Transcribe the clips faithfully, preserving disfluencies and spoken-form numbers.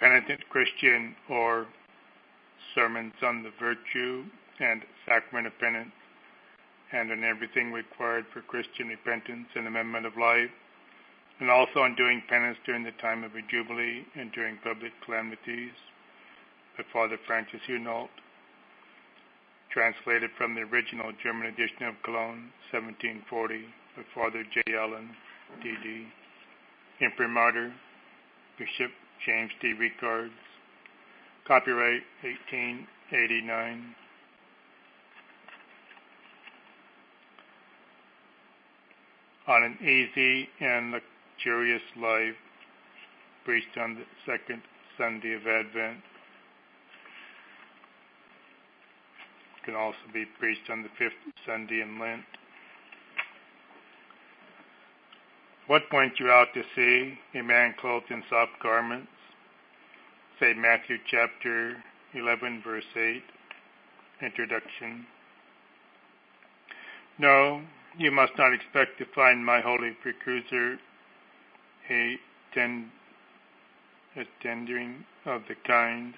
Penitent Christian, or Sermons on the Virtue and Sacrament of Penance, and on everything required for Christian repentance and amendment of life, and also on doing penance during the time of a jubilee and during public calamities, by Father Francis Hunault, translated from the original German edition of Cologne, seventeen forty, by Father J. Allen, D D Imprimatur, Bishop James D. Ricards. Copyright eighteen eighty-nine. On an easy and luxurious life, preached on the second Sunday of Advent. Can also be preached on the fifth Sunday in Lent. What point you out to see a man clothed in soft garments? Saint Matthew chapter eleven, verse eight. Introduction. No, you must not expect to find my holy precursor a, tend, a tendering of the kind.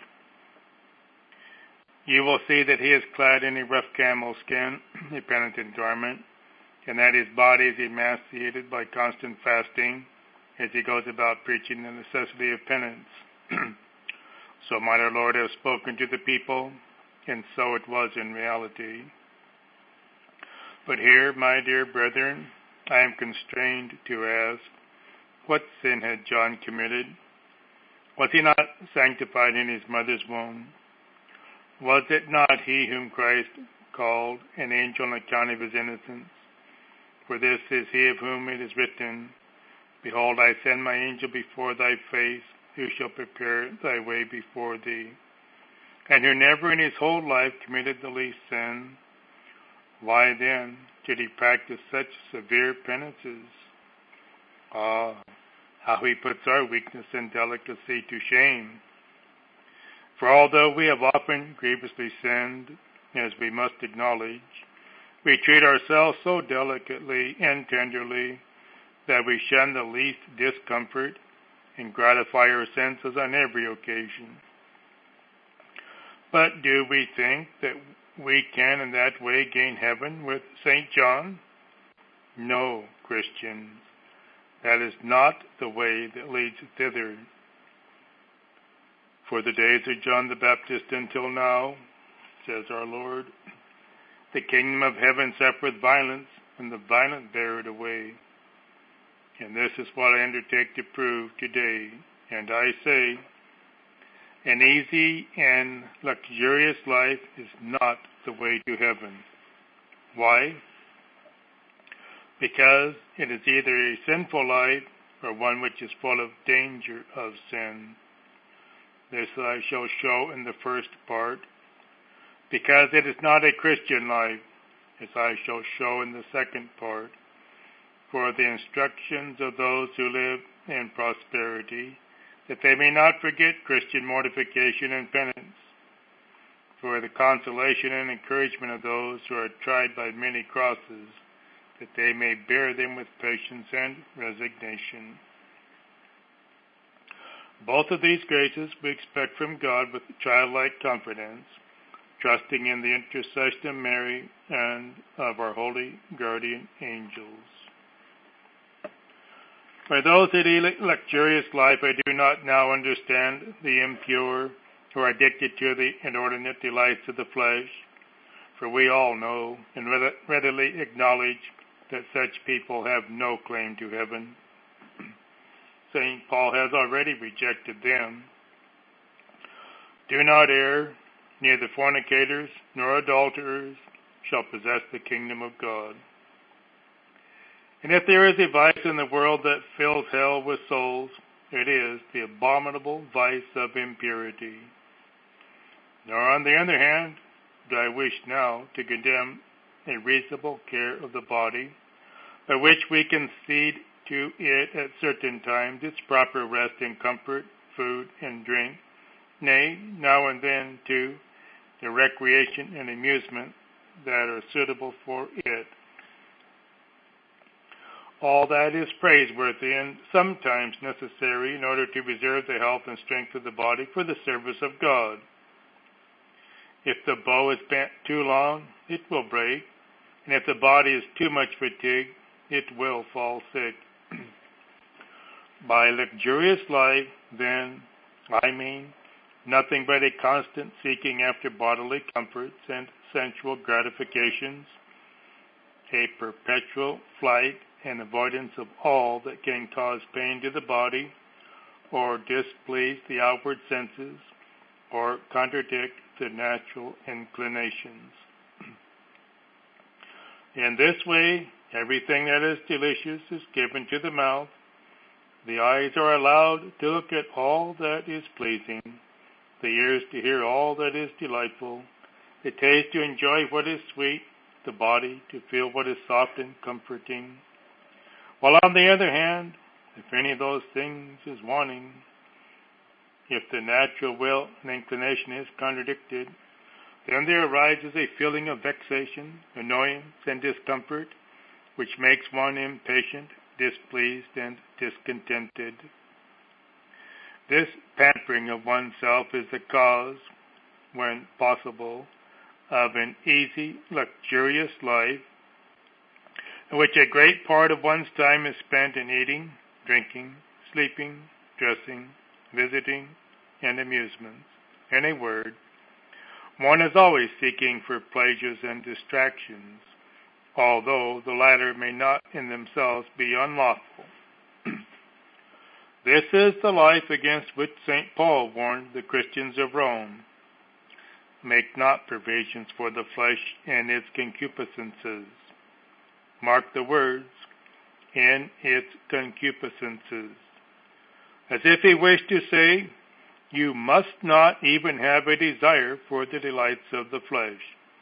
You will see that he is clad in a rough camel skin, a penitent garment, and that his body is emaciated by constant fasting as he goes about preaching the necessity of penance. So might our Lord have spoken to the people, and so it was in reality. But here, my dear brethren, I am constrained to ask, what sin had John committed? Was he not sanctified in his mother's womb? Was it not he whom Christ called an angel on account of his innocence? For this is he of whom it is written, Behold, I send my angel before thy face, who shall prepare thy way before thee. And who never in his whole life committed the least sin. Why then did he practice such severe penances? Ah, how he puts our weakness and delicacy to shame. For although we have often grievously sinned, as we must acknowledge, we treat ourselves so delicately and tenderly that we shun the least discomfort and gratify our senses on every occasion. But do we think that we can in that way gain heaven with Saint John? No, Christians, that is not the way that leads thither. For the days of John the Baptist until now, says our Lord, the kingdom of heaven suffereth violence, and the violent bear it away. And this is what I undertake to prove today. And I say, an easy and luxurious life is not the way to heaven. Why? Because it is either a sinful life or one which is full of danger of sin. This I shall show in the first part, because it is not a Christian life, as I shall show in the second part, for the instructions of those who live in prosperity, that they may not forget Christian mortification and penance, for the consolation and encouragement of those who are tried by many crosses, that they may bear them with patience and resignation. Both of these graces we expect from God with childlike confidence, trusting in the intercession of Mary and of our holy guardian angels. By those that lead luxurious life, I do not now understand the impure who are addicted to the inordinate delights of the flesh, for we all know and readily acknowledge that such people have no claim to heaven. Saint Paul has already rejected them. Do not err, neither fornicators nor adulterers shall possess the kingdom of God. And if there is a vice in the world that fills hell with souls, it is the abominable vice of impurity. Nor, on the other hand, do I wish now to condemn a reasonable care of the body, by which we concede to it at certain times its proper rest and comfort, food and drink, nay, now and then, too, the recreation and amusement that are suitable for it. all that is praiseworthy and sometimes necessary in order to preserve the health and strength of the body for the service of God. If the bow is bent too long, it will break, and if the body is too much fatigued, it will fall sick. By luxurious life, then, I mean nothing but a constant seeking after bodily comforts and sensual gratifications, a perpetual flight and avoidance of all that can cause pain to the body, or displease the outward senses, or contradict the natural inclinations. In this way, everything that is delicious is given to the mouth. The eyes are allowed to look at all that is pleasing, the ears to hear all that is delightful, the taste to enjoy what is sweet, the body to feel what is soft and comforting. While on the other hand, if any of those things is wanting, if the natural will and inclination is contradicted, then there arises a feeling of vexation, annoyance, and discomfort, which makes one impatient, displeased, and discontented. This pampering of oneself is the cause, when possible, of an easy, luxurious life, in which a great part of one's time is spent in eating, drinking, sleeping, dressing, visiting, and amusements. In a word, one is always seeking for pleasures and distractions, although the latter may not in themselves be unlawful. This is the life against which Saint Paul warned the Christians of Rome. Make not provisions for the flesh and its concupiscences. Mark the words, in its concupiscences, as if he wished to say, you must not even have a desire for the delights of the flesh.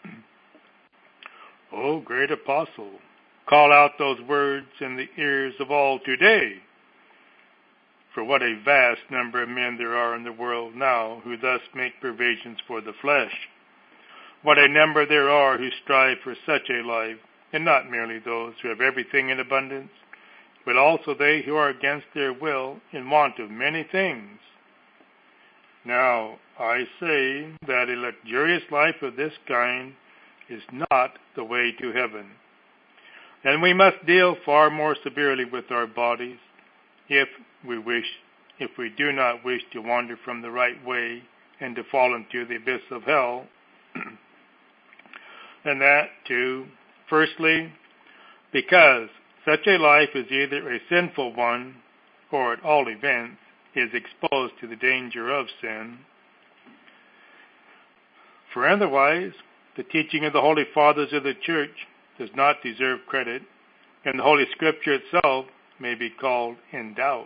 O great apostle, call out those words in the ears of all today. For what a vast number of men there are in the world now who thus make provisions for the flesh. What a number there are who strive for such a life, and not merely those who have everything in abundance, but also they who are against their will in want of many things. Now, I say that a luxurious life of this kind is not the way to heaven. And we must deal far more severely with our bodies if we wish, if we do not wish to wander from the right way and to fall into the abyss of hell. And that too, firstly, because such a life is either a sinful one, or at all events, is exposed to the danger of sin. For otherwise, the teaching of the Holy Fathers of the Church does not deserve credit, and the Holy Scripture itself may be called in doubt.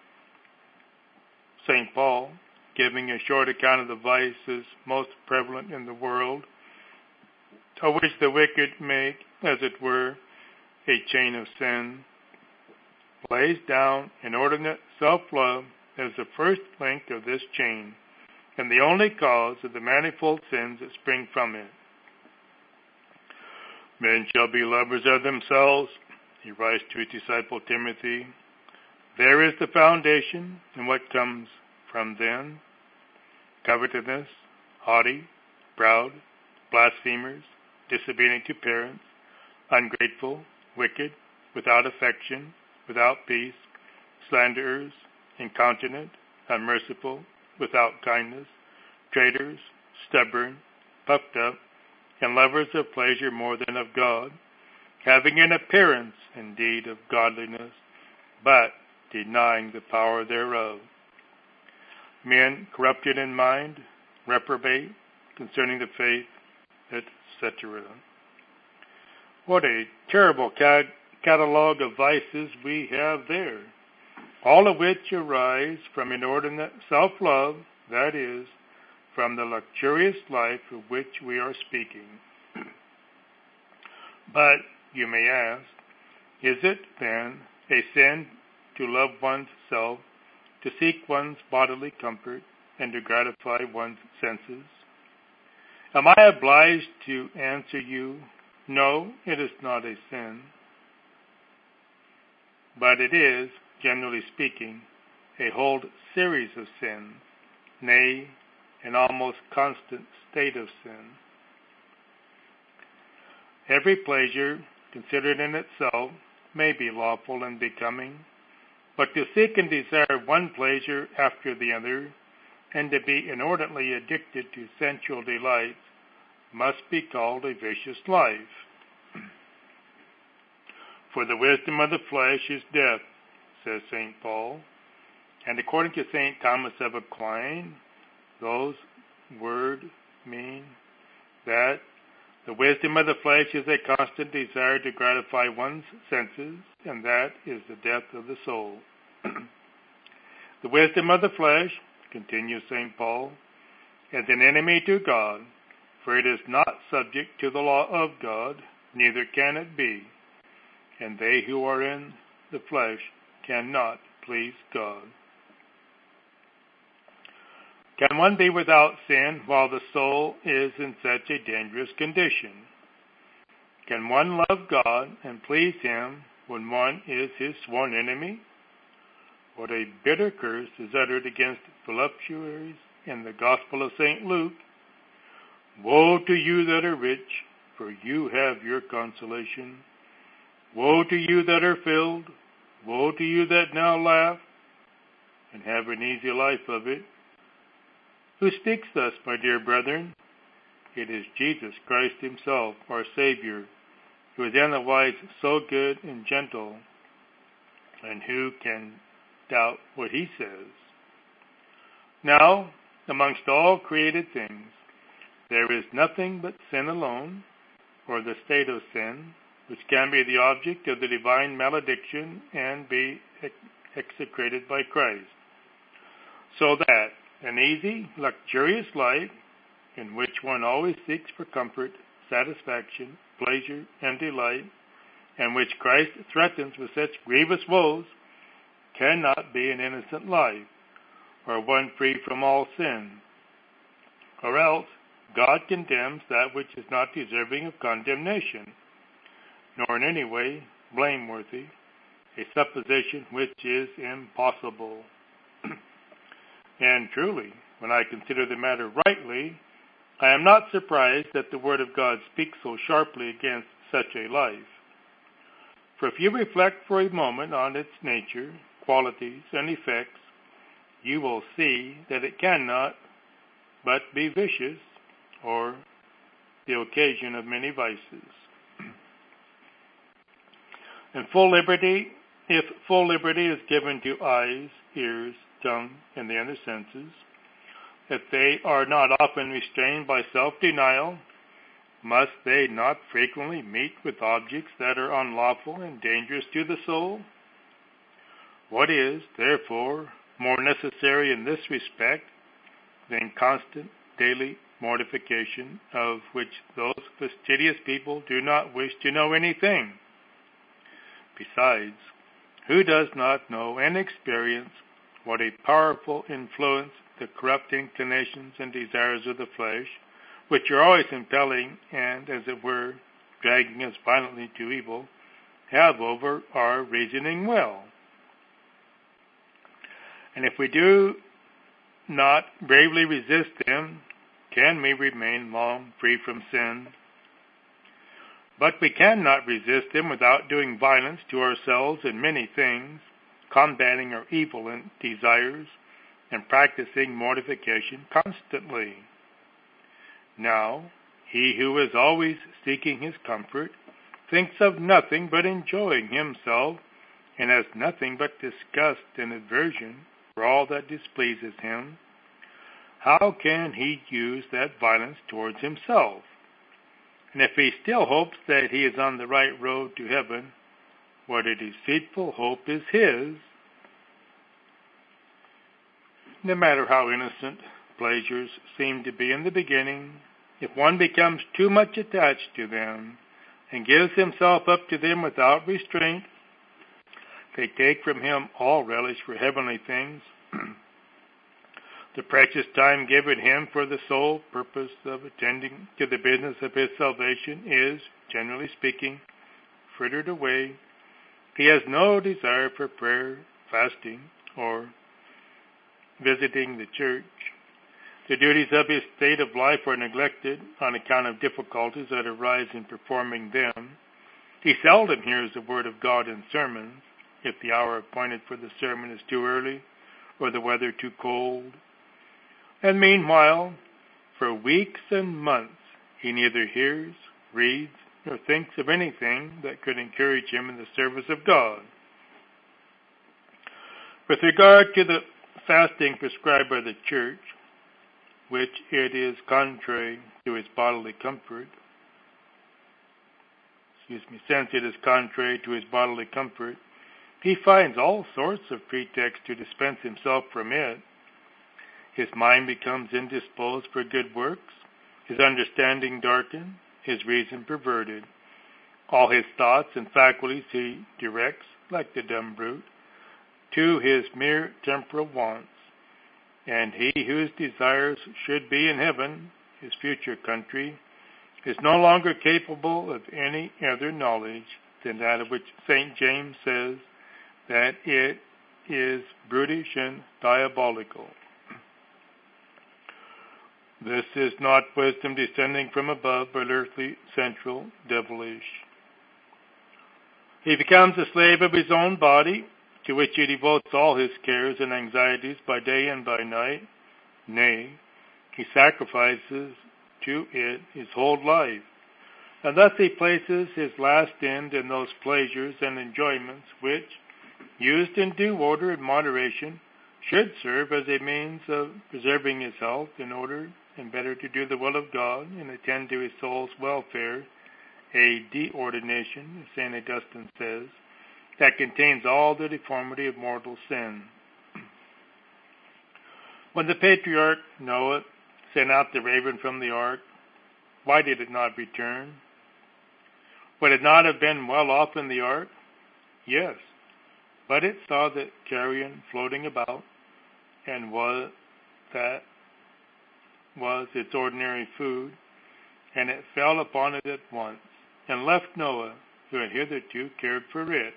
Saint Paul, giving a short account of the vices most prevalent in the world, of which the wicked make, as it were, a chain of sin, lays down inordinate self-love as the first link of this chain, and the only cause of the manifold sins that spring from it. Men shall be lovers of themselves, he writes to his disciple Timothy. There is the foundation, and what comes from them: covetousness, haughty, proud, blasphemers, disobedient to parents, ungrateful, wicked, without affection, without peace, slanderers, incontinent, unmerciful, without kindness, traitors, stubborn, puffed up, and lovers of pleasure more than of God, having an appearance indeed of godliness, but denying the power thereof. Men corrupted in mind, reprobate concerning the faith, et cetera. What a terrible cat- catalog of vices we have there, all of which arise from inordinate self-love, that is, from the luxurious life of which we are speaking. But, you may ask, is it, then, a sin to love one's self, to seek one's bodily comfort, and to gratify one's senses? Am I obliged to answer you, no, it is not a sin. but it is, generally speaking, a whole series of sins, nay, an almost constant state of sin. Every pleasure, considered in itself, may be lawful and becoming, but to seek and desire one pleasure after the other, and to be inordinately addicted to sensual delights, must be called a vicious life. For the wisdom of the flesh is death, says Saint Paul, and according to Saint Thomas of Aquin, those words mean that the wisdom of the flesh is a constant desire to gratify one's senses, and that is the death of the soul. The wisdom of the flesh, continues Saint Paul, is an enemy to God, for it is not subject to the law of God, neither can it be, and they who are in the flesh cannot please God. Can one be without sin while the soul is in such a dangerous condition? Can one love God and please Him when one is His sworn enemy? What a bitter curse is uttered against voluptuaries in the Gospel of Saint Luke. Woe to you that are rich, for you have your consolation. Woe to you that are filled, woe to you that now laugh, and have an easy life of it. Who speaks thus, my dear brethren? It is Jesus Christ Himself, our Savior, who is otherwise so good and gentle, and who can doubt what He says? Now, amongst all created things, there is nothing but sin alone, or the state of sin, which can be the object of the divine malediction and be ex- execrated by Christ. So that an easy, luxurious life, in which one always seeks for comfort, satisfaction, pleasure, and delight, and which Christ threatens with such grievous woes, cannot be an innocent life, or one free from all sin. Or else, God condemns that which is not deserving of condemnation, nor in any way blameworthy, a supposition which is impossible. And truly, when I consider the matter rightly, I am not surprised that the Word of God speaks so sharply against such a life. For if you reflect for a moment on its nature, qualities, and effects, you will see that it cannot but be vicious, or the occasion of many vices. And full liberty, if full liberty is given to eyes, ears, tongue, and the other senses, if they are not often restrained by self-denial, must they not frequently meet with objects that are unlawful and dangerous to the soul? What is, therefore, more necessary in this respect than constant daily mortification, of which those fastidious people do not wish to know anything? Besides, who does not know and experience what a powerful influence the corrupt inclinations and desires of the flesh, which are always impelling and, as it were, dragging us violently to evil, have over our reasoning will? And if we do not bravely resist them, can we remain long free from sin? But we cannot resist them without doing violence to ourselves in many things, combating our evil desires, and practicing mortification constantly. Now, he who is always seeking his comfort thinks of nothing but enjoying himself, and has nothing but disgust and aversion for all that displeases him. How can he use that violence towards himself? And if he still hopes that he is on the right road to heaven, what a deceitful hope is his. No matter how innocent pleasures seem to be in the beginning, if one becomes too much attached to them and gives himself up to them without restraint, they take from him all relish for heavenly things. The precious time given him for the sole purpose of attending to the business of his salvation is, generally speaking, frittered away, He has no desire for prayer, fasting, or visiting the church. The duties of his state of life are neglected on account of difficulties that arise in performing them. He seldom hears the word of God in sermons, if the hour appointed for the sermon is too early or the weather too cold. And meanwhile, for weeks and months, he neither hears, reads, nor thinks of anything that could encourage him in the service of God. With regard to the fasting prescribed by the church, which it is contrary to his bodily comfort, excuse me, since it is contrary to his bodily comfort, he finds all sorts of pretexts to dispense himself from it. His mind becomes indisposed for good works, his understanding darkened, his reason perverted. All his thoughts and faculties he directs, like the dumb brute, to his mere temporal wants. And he whose desires should be in heaven, his future country, is no longer capable of any other knowledge than that of which Saint James says that it is brutish and diabolical. This is not wisdom descending from above, but earthly, sensual, devilish. He becomes a slave of his own body, to which he devotes all his cares and anxieties by day and by night. Nay, he sacrifices to it his whole life. And thus he places his last end in those pleasures and enjoyments which, used in due order and moderation, should serve as a means of preserving his health in order and better to do the will of God and attend to his soul's welfare, a deordination, as Saint Augustine says, that contains all the deformity of mortal sin. When the patriarch Noah sent out the raven from the ark, why did it not return? Would it not have been well off in the ark? Yes, but it saw the carrion floating about, and was that was its ordinary food, and it fell upon it at once, and left Noah, who had hitherto cared for it.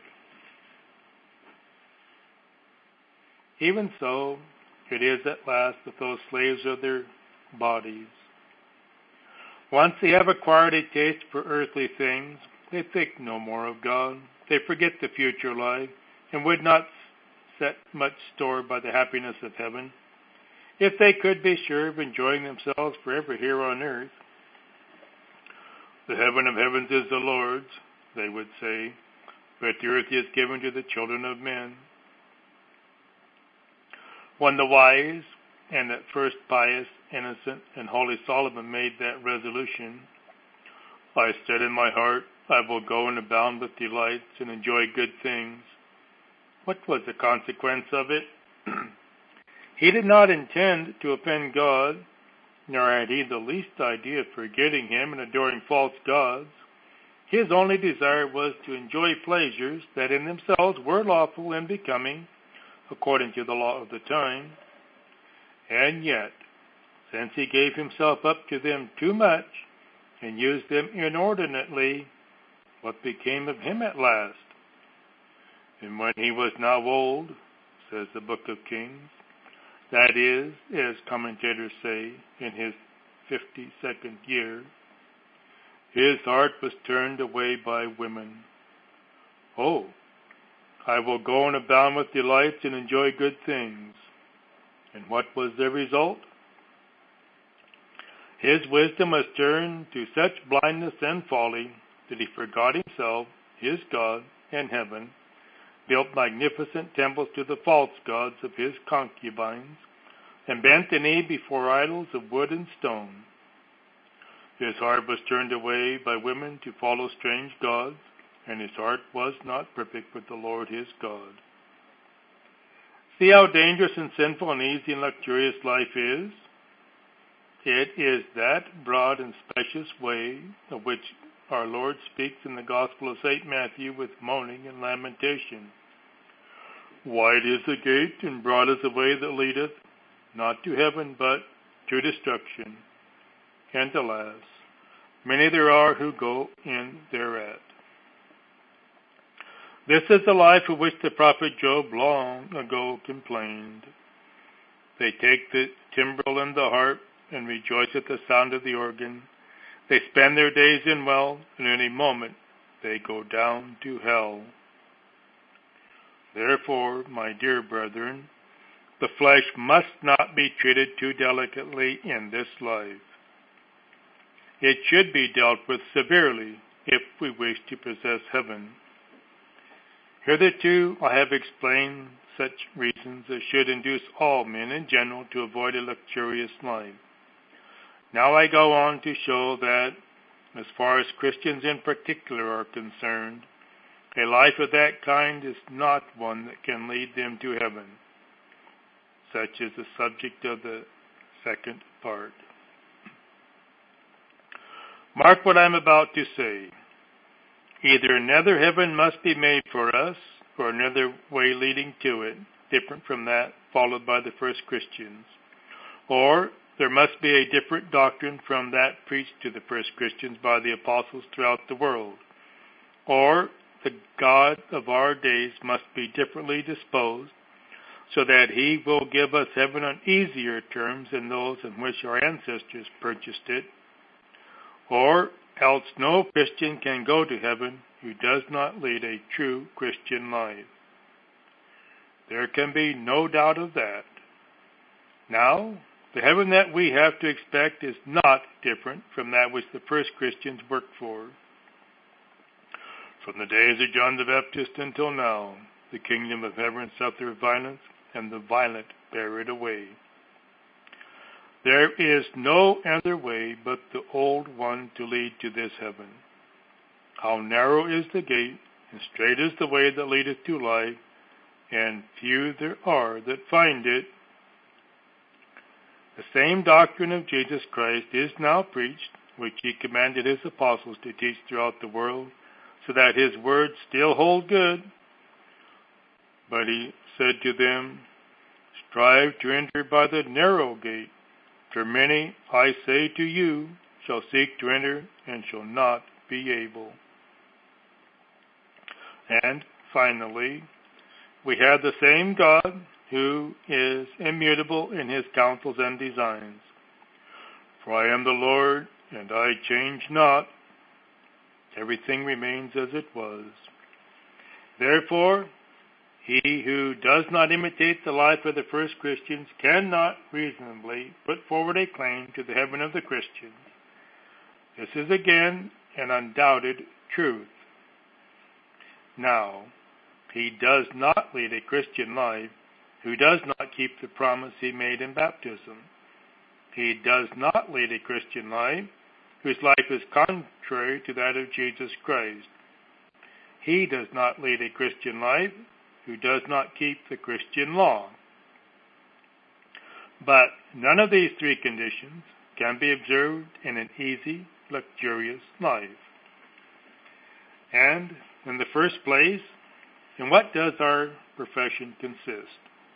Even so, it is at last with those slaves of their bodies. Once they have acquired a taste for earthly things, they think no more of God. They forget the future life, and would not set much store by the happiness of heaven, if they could be sure of enjoying themselves forever here on earth. The heaven of heavens is the Lord's, they would say, but the earth is given to the children of men. When the wise and at first pious, innocent, and holy Solomon made that resolution, I said in my heart, I will go and abound with delights and enjoy good things. What was the consequence of it? He did not intend to offend God, nor had he the least idea of forgetting him and adoring false gods. His only desire was to enjoy pleasures that in themselves were lawful and becoming, according to the law of the time. And yet, since he gave himself up to them too much and used them inordinately, what became of him at last? And when he was now old, says the Book of Kings, that is, as commentators say, in his fifty-second year, his heart was turned away by women. Oh, I will go and abound with delights and enjoy good things. And what was the result? His wisdom was turned to such blindness and folly that he forgot himself, his God, and heaven, built magnificent temples to the false gods of his concubines, and bent the knee before idols of wood and stone. His heart was turned away by women to follow strange gods, and his heart was not perfect with the Lord his God. See how dangerous and sinful and easy and luxurious life is? It is that broad and spacious way of which our Lord speaks in the Gospel of Saint Matthew with moaning and lamentation. Wide is the gate, and broad is the way that leadeth, not to heaven, but to destruction. And alas, many there are who go in thereat. This is the life of which the prophet Job long ago complained. They take the timbrel and the harp and rejoice at the sound of the organ. They spend their days in wealth, and in a moment they go down to hell. Therefore, my dear brethren, the flesh must not be treated too delicately in this life. It should be dealt with severely if we wish to possess heaven. Hitherto I have explained such reasons as should induce all men in general to avoid a luxurious life. Now I go on to show that, as far as Christians in particular are concerned, a life of that kind is not one that can lead them to heaven. Such is the subject of the second part. Mark what I am about to say. Either another heaven must be made for us, or another way leading to it, different from that followed by the first Christians. Or there must be a different doctrine from that preached to the first Christians by the apostles throughout the world. Or the God of our days must be differently disposed, so that he will give us heaven on easier terms than those in which our ancestors purchased it. Or else no Christian can go to heaven who does not lead a true Christian life. There can be no doubt of that. Now, the heaven that we have to expect is not different from that which the first Christians worked for. From the days of John the Baptist until now, the kingdom of heaven suffereth violence, and the violent bear it away. There is no other way but the old one to lead to this heaven. How narrow is the gate, and strait is the way that leadeth to life, and few there are that find it. The same doctrine of Jesus Christ is now preached, which he commanded his apostles to teach throughout the world, so that his words still hold good. But he said to them, Strive to enter by the narrow gate, for many, I say to you, shall seek to enter and shall not be able. And finally, we have the same God who is immutable in his counsels and designs. For I am the Lord, and I change not. Everything remains as it was. Therefore, he who does not imitate the life of the first Christians cannot reasonably put forward a claim to the heaven of the Christians. This is again an undoubted truth. Now, he does not lead a Christian life who does not keep the promise he made in baptism. He does not lead a Christian life whose life is contrary to that of Jesus Christ. He does not lead a Christian life who does not keep the Christian law. But none of these three conditions can be observed in an easy, luxurious life. And, in the first place, in what does our profession consist?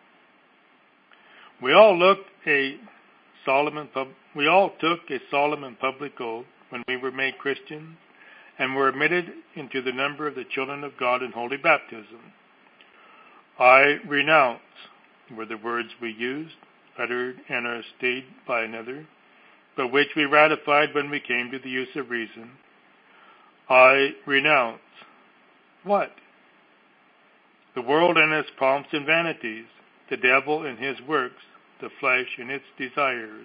We all look a solemn and pub- we all took a solemn and public oath when we were made Christians and were admitted into the number of the children of God in holy baptism. I renounce were the words we used, uttered and are stated by another, but which we ratified when we came to the use of reason. I renounce what? The world and its pomps and vanities, the devil and his works, the flesh and its desires.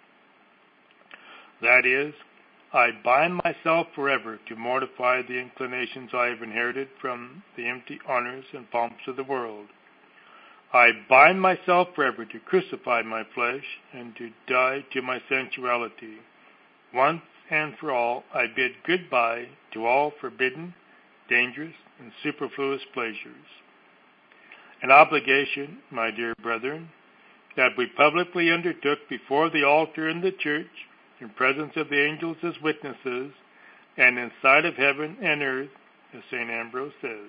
That is, I bind myself forever to mortify the inclinations I have inherited from the empty honors and pomps of the world. I bind myself forever to crucify my flesh and to die to my sensuality. Once and for all, I bid goodbye to all forbidden, dangerous, and superfluous pleasures. An obligation, my dear brethren, that we publicly undertook before the altar in the church, in presence of the angels as witnesses, and in sight of heaven and earth, as Saint Ambrose says.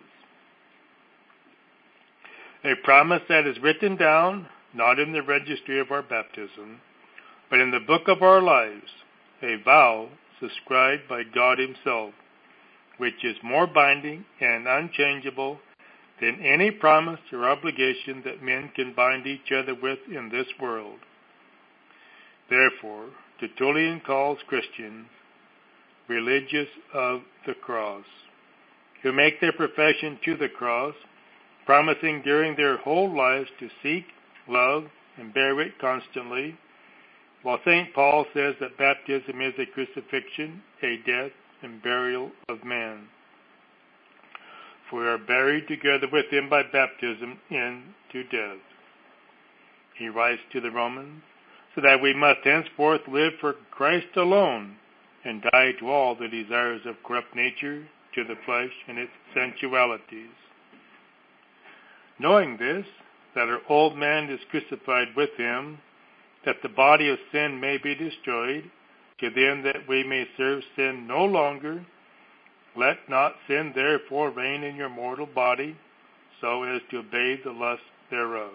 A promise that is written down, not in the registry of our baptism, but in the book of our lives, a vow subscribed by God himself, which is more binding and unchangeable than any promise or obligation that men can bind each other with in this world. Therefore, Tertullian calls Christians religious of the cross, who make their profession to the cross, promising during their whole lives to seek, love, and bear it constantly, while Saint Paul says that baptism is a crucifixion, a death, and burial of man. For we are buried together with him by baptism into death. He writes to the Romans, so that we must henceforth live for Christ alone, and die to all the desires of corrupt nature, to the flesh and its sensualities. Knowing this, that our old man is crucified with him, that the body of sin may be destroyed, to then that we may serve sin no longer, let not sin therefore reign in your mortal body, so as to obey the lust thereof.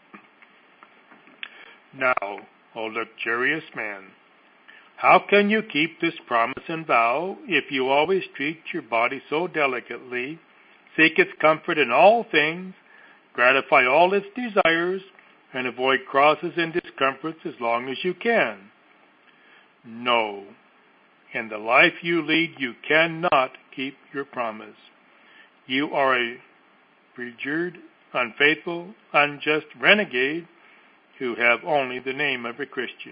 Now, O luxurious man, how can you keep this promise and vow if you always treat your body so delicately, seek its comfort in all things, gratify all its desires, and avoid crosses and discomforts as long as you can? No. In the life you lead, you cannot keep your promise. You are a perjured, unfaithful, unjust renegade who have only the name of a Christian.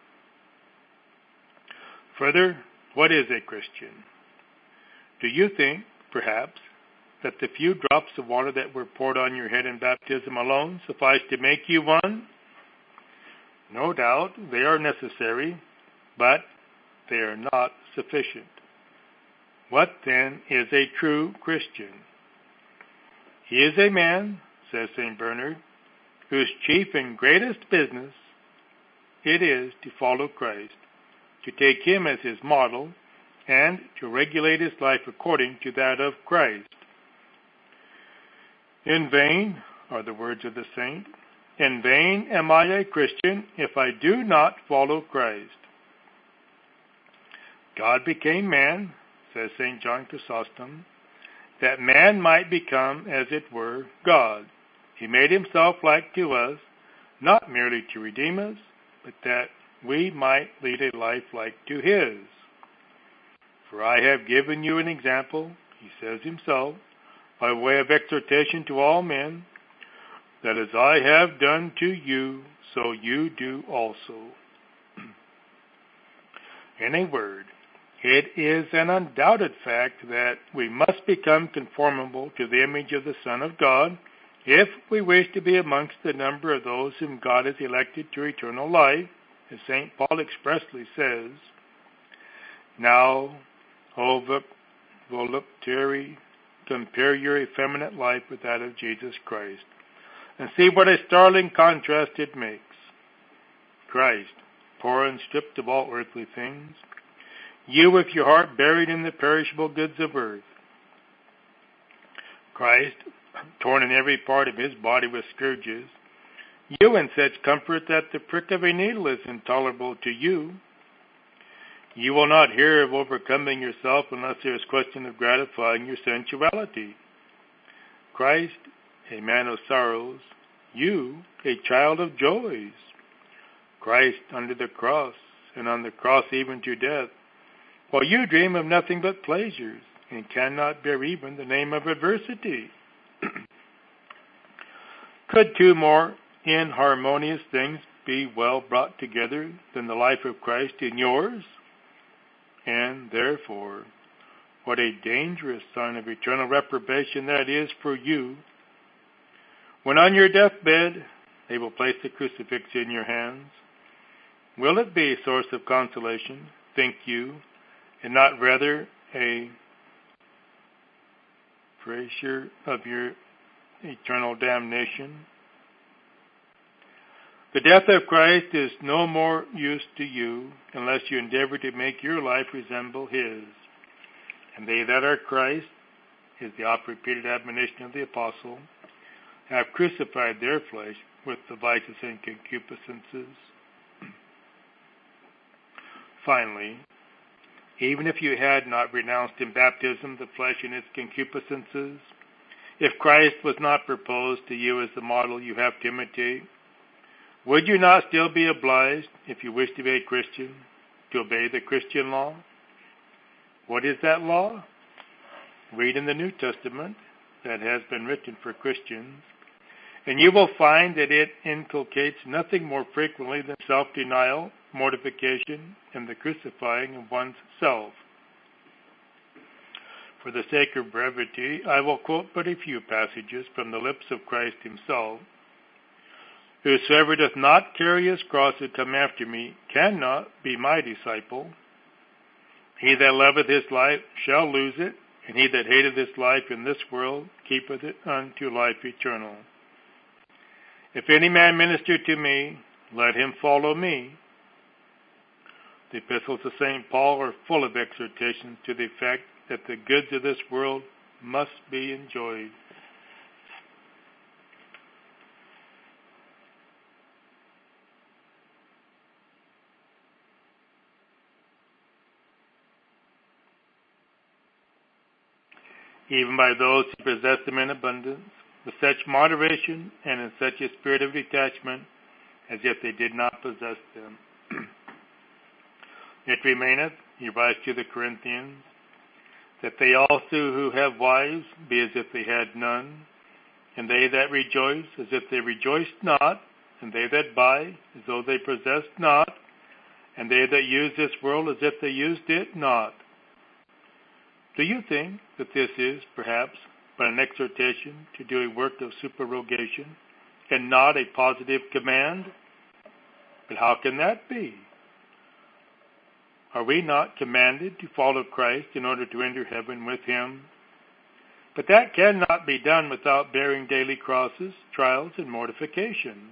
Further, what is a Christian? Do you think, perhaps, that the few drops of water that were poured on your head in baptism alone suffice to make you one? No doubt they are necessary, but they are not sufficient. What then is a true Christian? He is a man, says Saint Bernard, whose chief and greatest business it is to follow Christ, to take him as his model, and to regulate his life according to that of Christ. In vain are the words of the saint, in vain am I a Christian if I do not follow Christ. God became man, says Saint John Chrysostom, that man might become, as it were, God. He made himself like to us, not merely to redeem us, but that we might lead a life like to his. For I have given you an example, he says himself, by way of exhortation to all men, that as I have done to you, so you do also. In a word, it is an undoubted fact that we must become conformable to the image of the Son of God if we wish to be amongst the number of those whom God has elected to eternal life, as Saint Paul expressly says. Now, O voluptuary, compare your effeminate life with that of Jesus Christ, and see what a startling contrast it makes. Christ, poor and stripped of all earthly things, you with your heart buried in the perishable goods of earth. Christ, torn in every part of his body with scourges, you in such comfort that the prick of a needle is intolerable to you. You will not hear of overcoming yourself unless there is question of gratifying your sensuality. Christ, a man of sorrows, you, a child of joys. Christ under the cross, and on the cross even to death, while you dream of nothing but pleasures, and cannot bear even the name of adversity. Could two more inharmonious things be well brought together than the life of Christ in yours? And therefore, what a dangerous sign of eternal reprobation that is for you. When on your deathbed they will place the crucifix in your hands, will it be a source of consolation, think you, and not rather a pressure of your eternal damnation? The death of Christ is no more use to you unless you endeavor to make your life resemble his. And they that are Christ, is the oft-repeated admonition of the apostle, have crucified their flesh with the vices and concupiscences. Finally, even if you had not renounced in baptism the flesh and its concupiscences, if Christ was not proposed to you as the model you have to imitate, would you not still be obliged, if you wish to be a Christian, to obey the Christian law? What is that law? Read in the New Testament that has been written for Christians, and you will find that it inculcates nothing more frequently than self-denial, mortification, and the crucifying of one's self. For the sake of brevity, I will quote but a few passages from the lips of Christ himself. Whosoever doth not carry his cross and come after me cannot be my disciple. He that loveth his life shall lose it, and he that hateth his life in this world keepeth it unto life eternal. If any man minister to me, let him follow me. The epistles of Saint Paul are full of exhortations to the effect that the goods of this world must be enjoyed. Even by those who possess them in abundance, with such moderation and in such a spirit of detachment as if they did not possess them. It remaineth, he writes to the Corinthians, that they also who have wives be as if they had none, and they that rejoice as if they rejoiced not, and they that buy as though they possessed not, and they that use this world as if they used it not. Do you think that this is, perhaps, but an exhortation to do a work of supererogation, and not a positive command? But how can that be? Are we not commanded to follow Christ in order to enter heaven with him? But that cannot be done without bearing daily crosses, trials, and mortifications.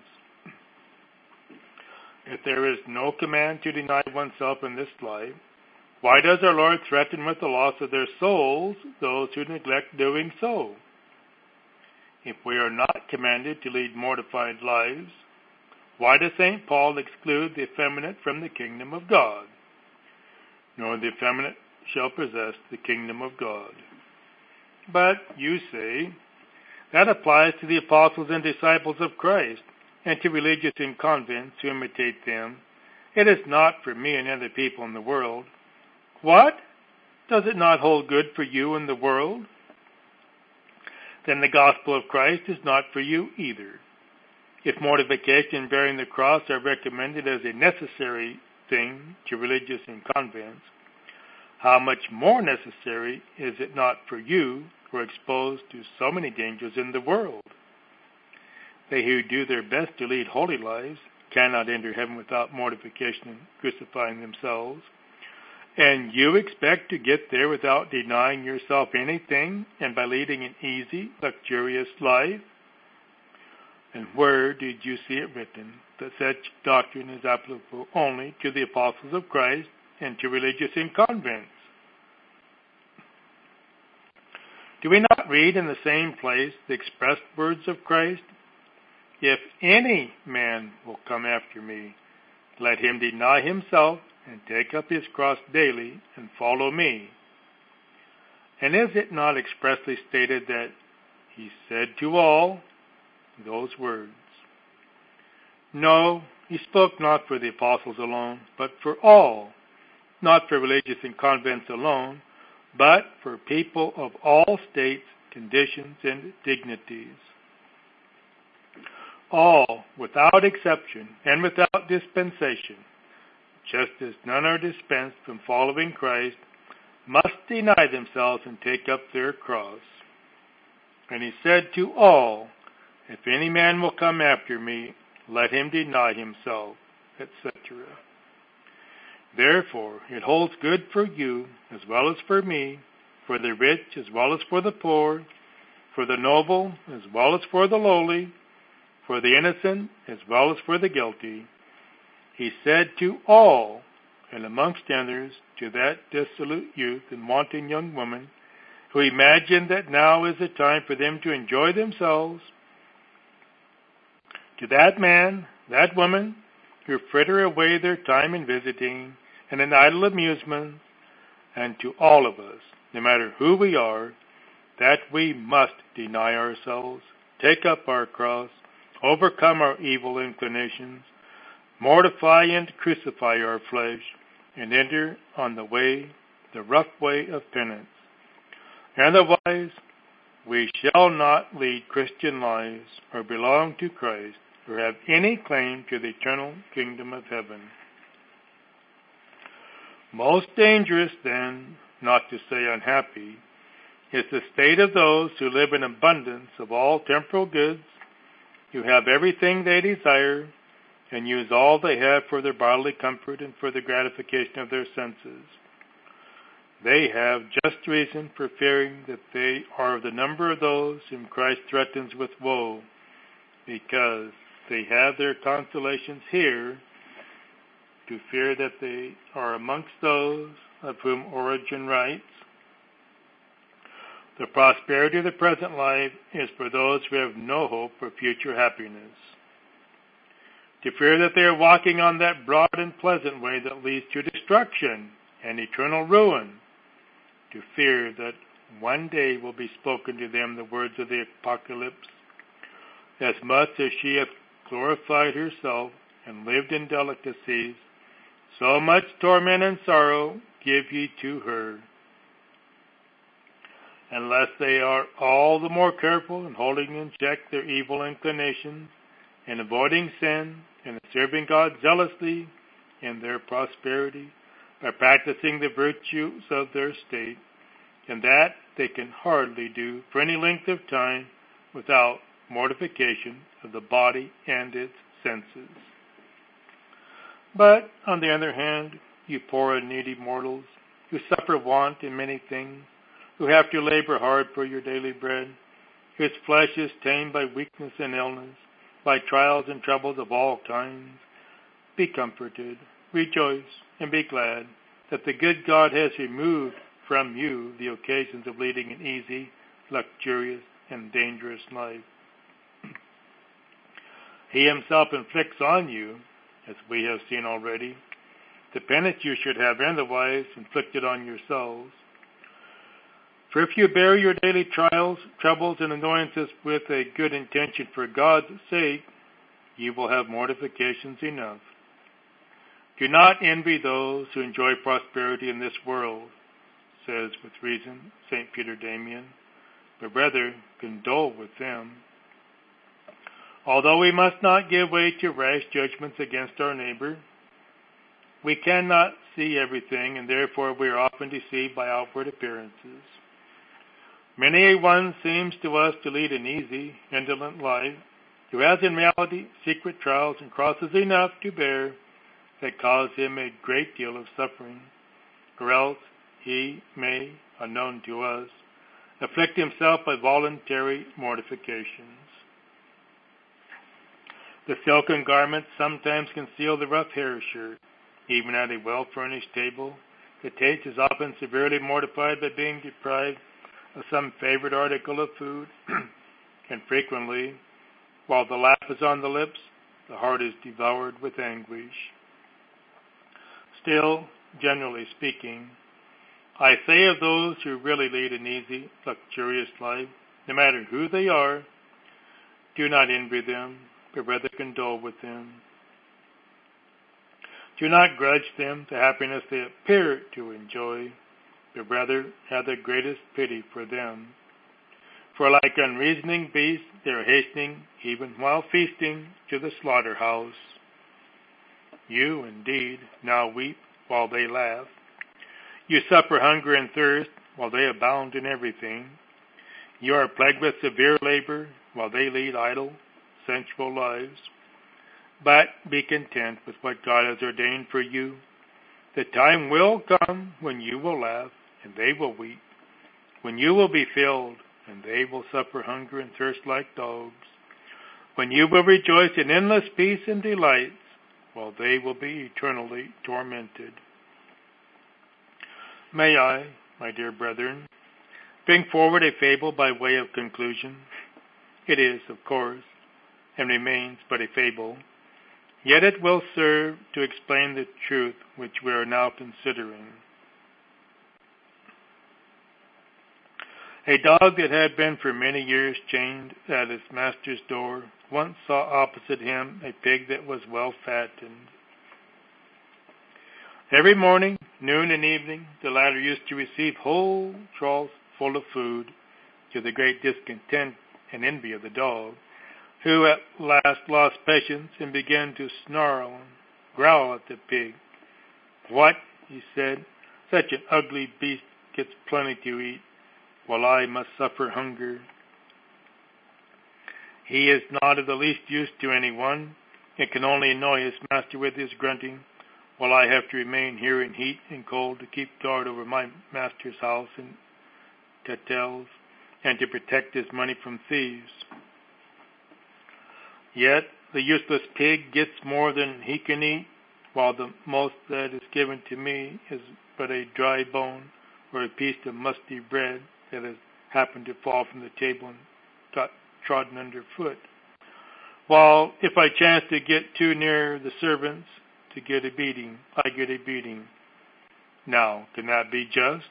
If there is no command to deny oneself in this life, why does our Lord threaten with the loss of their souls those who neglect doing so? If we are not commanded to lead mortified lives, why does Saint Paul exclude the effeminate from the kingdom of God? Nor the effeminate shall possess the kingdom of God. But, you say, that applies to the apostles and disciples of Christ, and to religious in convents who imitate them. It is not for me and other people in the world. What? Does it not hold good for you in the world? Then the gospel of Christ is not for you either. If mortification and bearing the cross are recommended as a necessary thing to religious in convents, how much more necessary is it not for you who are exposed to so many dangers in the world? They who do their best to lead holy lives cannot enter heaven without mortification and crucifying themselves. And you expect to get there without denying yourself anything and by leading an easy, luxurious life? And where did you see it written that such doctrine is applicable only to the apostles of Christ and to religious in convents? Do we not read in the same place the expressed words of Christ? If any man will come after me, let him deny himself and take up his cross daily and follow me. And is it not expressly stated that he said to all those words? No, he spoke not for the apostles alone, but for all, not for religious in convents alone, but for people of all states, conditions, and dignities. All, without exception and without dispensation, just as none are dispensed from following Christ, must deny themselves and take up their cross. And he said to all, if any man will come after me, let him deny himself, et cetera. Therefore, it holds good for you as well as for me, for the rich as well as for the poor, for the noble as well as for the lowly, for the innocent as well as for the guilty. He said to all, and amongst others to that dissolute youth and wanting young woman, who imagined that now is the time for them to enjoy themselves, to that man, that woman, who fritter away their time in visiting and in idle amusement, and to all of us, no matter who we are, that we must deny ourselves, take up our cross, overcome our evil inclinations, mortify and crucify our flesh, and enter on the way, the rough way of penance. Otherwise, we shall not lead Christian lives or belong to Christ or have any claim to the eternal kingdom of heaven. Most dangerous, then, not to say unhappy, is the state of those who live in abundance of all temporal goods, who have everything they desire, and use all they have for their bodily comfort and for the gratification of their senses. They have just reason for fearing that they are of the number of those whom Christ threatens with woe, because they have their consolations here, to fear that they are amongst those of whom Origen writes, "The prosperity of the present life is for those who have no hope for future happiness." To fear that they are walking on that broad and pleasant way that leads to destruction and eternal ruin. To fear that one day will be spoken to them the words of the Apocalypse, "As much as she hath glorified herself and lived in delicacies, so much torment and sorrow give ye to her." Unless they are all the more careful in holding in check their evil inclinations, in avoiding sin, and in serving God zealously in their prosperity, by practicing the virtues of their state, and that they can hardly do for any length of time without mortification of the body and its senses. But, on the other hand, you poor and needy mortals, who suffer want in many things, who have to labor hard for your daily bread, whose flesh is tamed by weakness and illness, by trials and troubles of all kinds, be comforted, rejoice, and be glad that the good God has removed from you the occasions of leading an easy, luxurious, and dangerous life. He himself inflicts on you, as we have seen already, the penance you should have otherwise inflicted on yourselves. For if you bear your daily trials, troubles, and annoyances with a good intention for God's sake, you will have mortifications enough. Do not envy those who enjoy prosperity in this world, says with reason Saint Peter Damian, but rather condole with them. Although we must not give way to rash judgments against our neighbor, we cannot see everything, and therefore we are often deceived by outward appearances. Many a one seems to us to lead an easy, indolent life, who has in reality secret trials and crosses enough to bear that cause him a great deal of suffering, or else he may, unknown to us, afflict himself by voluntary mortifications. The silken garments sometimes conceal the rough hair shirt. Even at a well-furnished table, the taste is often severely mortified by being deprived of some favorite article of food, and frequently, while the laugh is on the lips, the heart is devoured with anguish. Still, generally speaking, I say of those who really lead an easy, luxurious life, no matter who they are, do not envy them, but rather condole with them. Do not grudge them the happiness they appear to enjoy, but rather have the greatest pity for them. For like unreasoning beasts, they are hastening, even while feasting, to the slaughterhouse. You, indeed, now weep while they laugh. You suffer hunger and thirst while they abound in everything. You are plagued with severe labor while they lead idle, sensual lives. But be content with what God has ordained for you. The time will come when you will laugh and they will weep, when you will be filled and they will suffer hunger and thirst like dogs, when you will rejoice in endless peace and delights while they will be eternally tormented. May I, my dear brethren, bring forward a fable by way of conclusion? It is, of course, and remains but a fable, yet it will serve to explain the truth which we are now considering. A dog that had been for many years chained at his master's door once saw opposite him a pig that was well fattened. Every morning, noon and evening, the latter used to receive whole troughs full of food, to the great discontent and envy of the dog, who at last lost patience and began to snarl and growl at the pig. "What?" he said, "such an ugly beast gets plenty to eat, while I must suffer hunger. He is not of the least use to anyone, and can only annoy his master with his grunting, while I have to remain here in heat and cold to keep guard over my master's house and chattels, and to protect his money from thieves. Yet the useless pig gets more than he can eat, while the most that is given to me is but a dry bone or a piece of musty bread that has happened to fall from the table and got trodden underfoot. While if I chance to get too near the servants to get a beating, I get a beating. Now, can that be just?"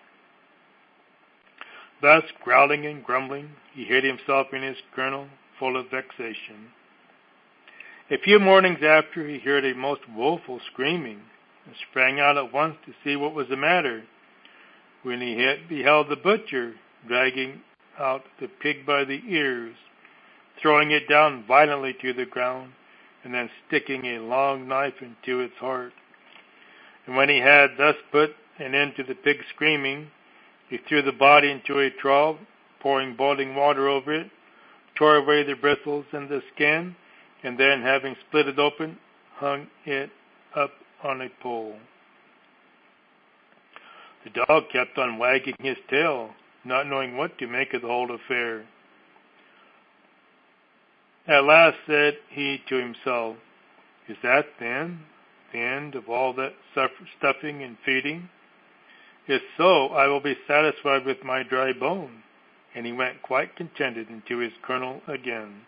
Thus, growling and grumbling, he hid himself in his kennel, full of vexation. A few mornings after, he heard a most woeful screaming, and sprang out at once to see what was the matter, when he had beheld the butcher dragging out the pig by the ears, throwing it down violently to the ground, and then sticking a long knife into its heart. And when he had thus put an end to the pig's screaming, he threw the body into a trough, pouring boiling water over it, tore away the bristles and the skin, and then, having split it open, hung it up on a pole. The dog kept on wagging his tail, not knowing what to make of the whole affair. At last said he to himself, "Is that, then, the end of all that stuffing and feeding? If so, I will be satisfied with my dry bone." And he went quite contented into his kennel again.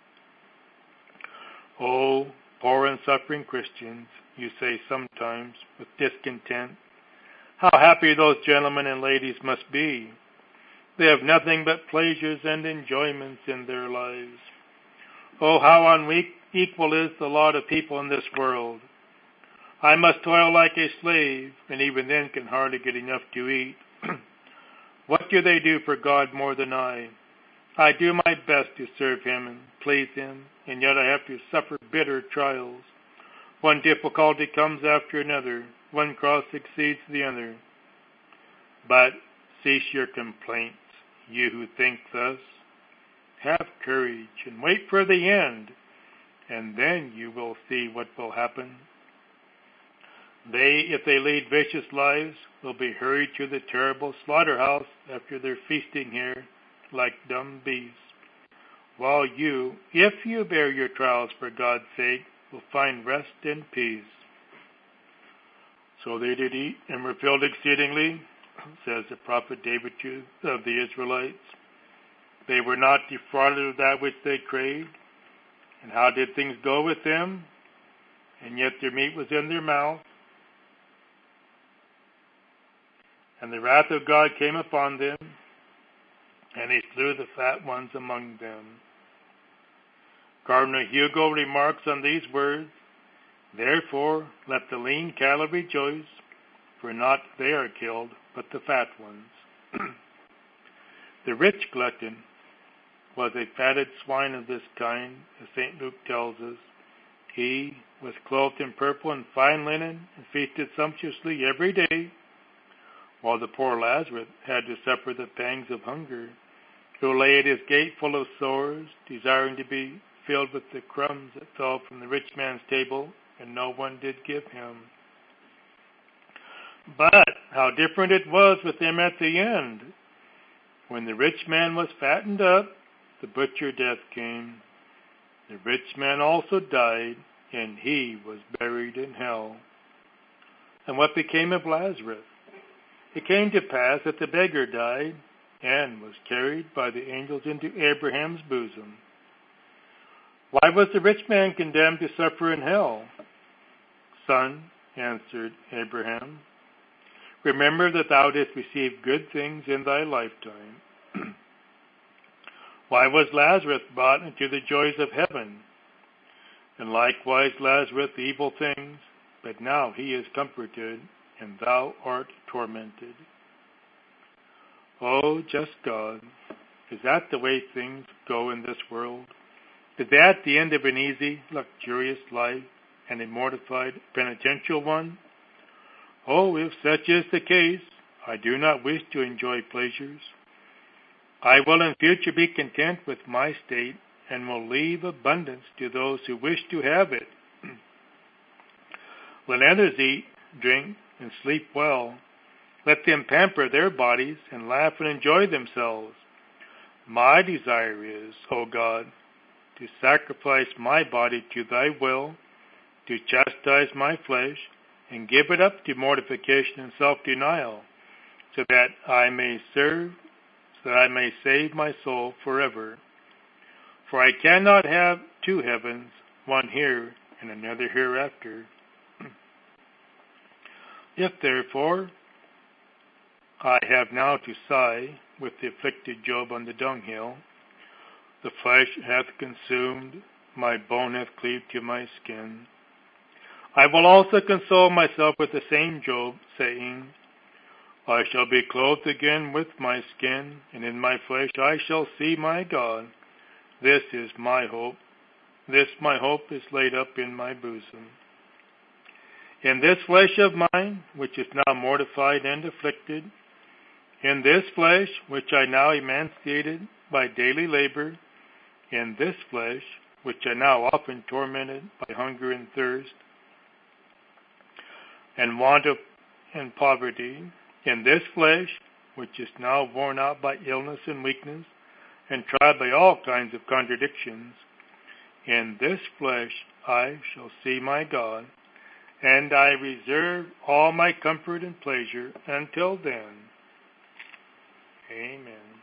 "Oh, poor and suffering Christians," you say sometimes with discontent, "how happy those gentlemen and ladies must be. They have nothing but pleasures and enjoyments in their lives. Oh, how unequal is the lot of people in this world. I must toil like a slave, and even then can hardly get enough to eat. What do they do for God more than I? I do my best to serve Him and please Him, and yet I have to suffer bitter trials. One difficulty comes after another, one cross succeeds the other. But cease your complaints, you who think thus. Have courage and wait for the end, and then you will see what will happen. They, if they lead vicious lives, will be hurried to the terrible slaughterhouse after their feasting here, like dumb beasts, while you, if you bear your trials for God's sake, will find rest and peace." So they did eat and were filled exceedingly, says the prophet David of the Israelites. They were not defrauded of that which they craved. And how did things go with them? And yet their meat was in their mouth. And the wrath of God came upon them, and He slew the fat ones among them. Cardinal Hugo remarks on these words, "Therefore let the lean cattle rejoice, for not they are killed, but the fat ones." The rich glutton was a fatted swine of this kind, as Saint Luke tells us. He was clothed in purple and fine linen, and feasted sumptuously every day, while the poor Lazarus had to suffer the pangs of hunger, who lay at his gate full of sores, desiring to be filled with the crumbs that fell from the rich man's table, and no one did give him. But how different it was with him at the end! When the rich man was fattened up, the butcher death came. The rich man also died, and he was buried in hell. And what became of Lazarus? It came to pass that the beggar died, and was carried by the angels into Abraham's bosom. Why was the rich man condemned to suffer in hell? "Son," answered Abraham, "remember that thou didst receive good things in thy lifetime, Why was Lazarus brought into the joys of heaven? And likewise Lazarus the evil things, but now he is comforted, and thou art tormented. O just God, is that the way things go in this world? Is that the end of an easy, luxurious life, and a mortified, penitential one? Oh, if such is the case, I do not wish to enjoy pleasures. I will in future be content with my state, and will leave abundance to those who wish to have it. Let others eat, drink, and sleep well. Let them pamper their bodies and laugh and enjoy themselves. My desire is, O God, to sacrifice my body to thy will, to chastise my flesh, and give it up to mortification and self-denial, so that I may serve, so that I may save my soul forever. For I cannot have two heavens, one here and another hereafter. If therefore I have now to sigh with the afflicted Job on the dunghill, the flesh hath consumed, my bone hath cleaved to my skin, I will also console myself with the same Job, saying, I shall be clothed again with my skin, and in my flesh I shall see my God. This is my hope. This my hope is laid up in my bosom. In this flesh of mine, which is now mortified and afflicted, in this flesh, which I now emancipated by daily labor, in this flesh, which I now often tormented by hunger and thirst, and want of and poverty, in this flesh, which is now worn out by illness and weakness, and tried by all kinds of contradictions, in this flesh I shall see my God, and I reserve all my comfort and pleasure until then. Amen.